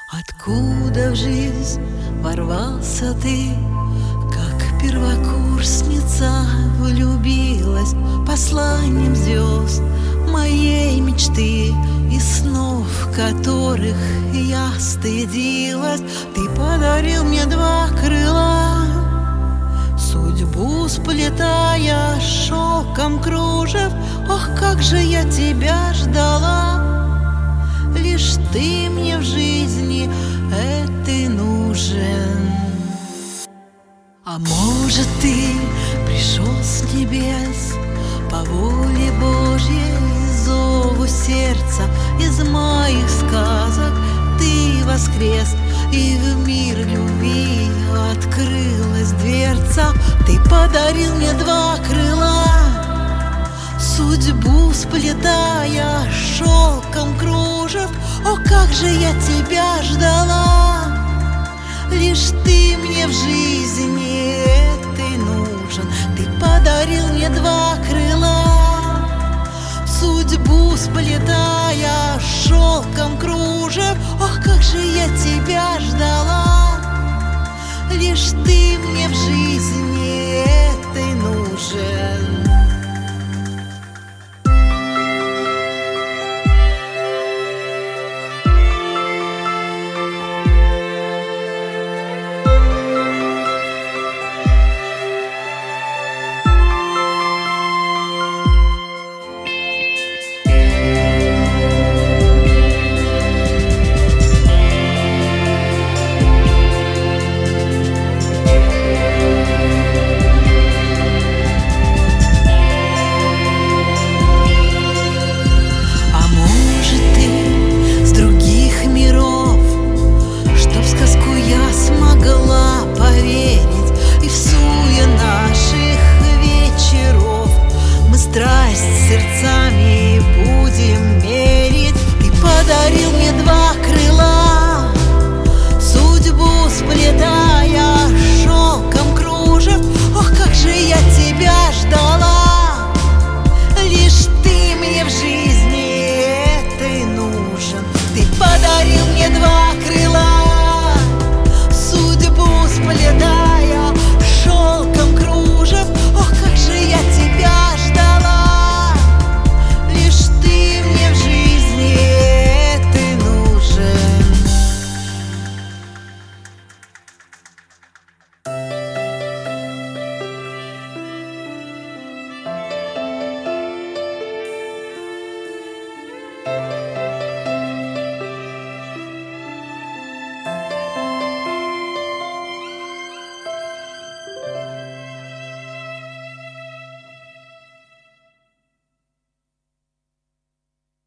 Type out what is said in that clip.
Откуда в жизнь ворвался ты, как первокурсница влюбилась посланием звезд моей мечты и снов, которых я стыдилась. Ты подарил мне два крыла, судьбу сплетая шелком кружев. Ох, как же я тебя ждала! Лишь ты мне в жизни этой нужен. А может, ты пришел с небес по воле Божьей, зову сердца из моих сказок ты воскрес, и в мир любви открылась дверца. Ты подарил мне два крыла, судьбу сплетая шелком кружев. О, как же я тебя ждала! Лишь ты мне в жизни этой нужен. Ты подарил мне два крыла, судьбу сплетая шелком кружев. Ох, как же я тебя ждала! Лишь ты мне в жизни этой нужен.